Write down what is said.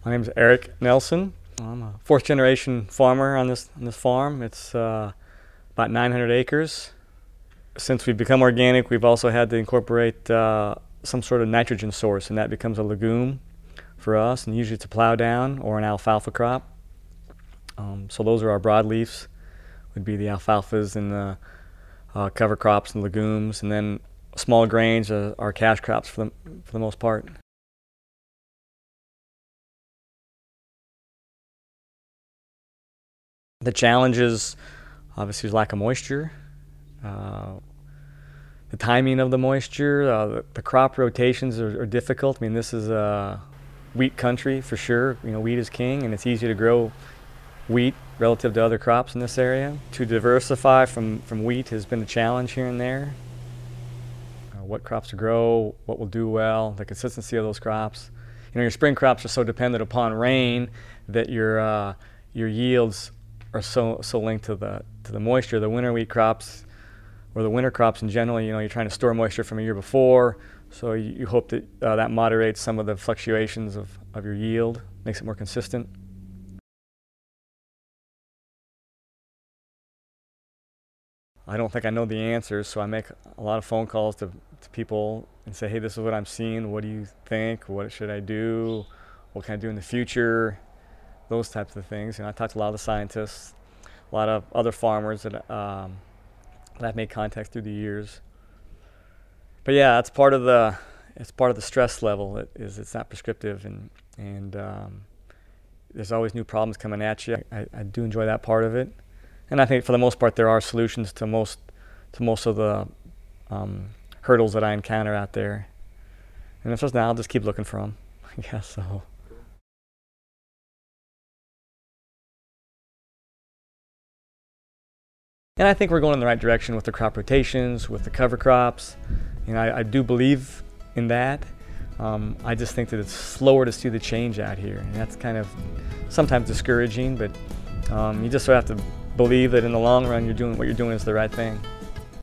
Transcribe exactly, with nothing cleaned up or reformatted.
My name is Eric Nelson. I'm a fourth generation farmer on this, on this farm. It's uh, about nine hundred acres. Since we've become organic, we've also had to incorporate uh, some sort of nitrogen source, and that becomes a legume for us, and usually it's a plow down or an alfalfa crop. Um, so those are our broadleafs, would be the alfalfas and the uh, cover crops and legumes, and then small grains are, are cash crops for the, for the most part. The challenges, obviously, is lack of moisture, uh, the timing of the moisture, uh, the, the crop rotations are, are difficult. I mean, this is a wheat country for sure. You know, wheat is king, and it's easy to grow wheat relative to other crops in this area. To diversify from, from wheat has been a challenge here and there. Uh, what crops to grow, what will do well, the consistency of those crops. You know, your spring crops are so dependent upon rain that your, uh, your yields are so so linked to the to the moisture. The winter wheat crops, or the winter crops in general, you know, you're trying to store moisture from a year before, so you, you hope that uh, that moderates some of the fluctuations of, of your yield, makes it more consistent. I don't think I know the answers, so I make a lot of phone calls to, to people and say, hey, this is what I'm seeing, what do you think, what should I do, what can I do in the future? Those types of things. You know, I talked to a lot of the scientists, a lot of other farmers that, um, that I've made contact through the years. But yeah, it's part of the it's part of the stress level. It is it's not prescriptive, and and um, there's always new problems coming at you. I, I do enjoy that part of it, and I think for the most part there are solutions to most to most of the um, hurdles that I encounter out there. And if there's not, I'll just keep looking for them. I guess so. And I think we're going in the right direction with the crop rotations, with the cover crops. You know, I, I do believe in that. Um, I just think that it's slower to see the change out here, and that's kind of sometimes discouraging, but um, you just sort of have to believe that in the long run you're doing what you're doing is the right thing.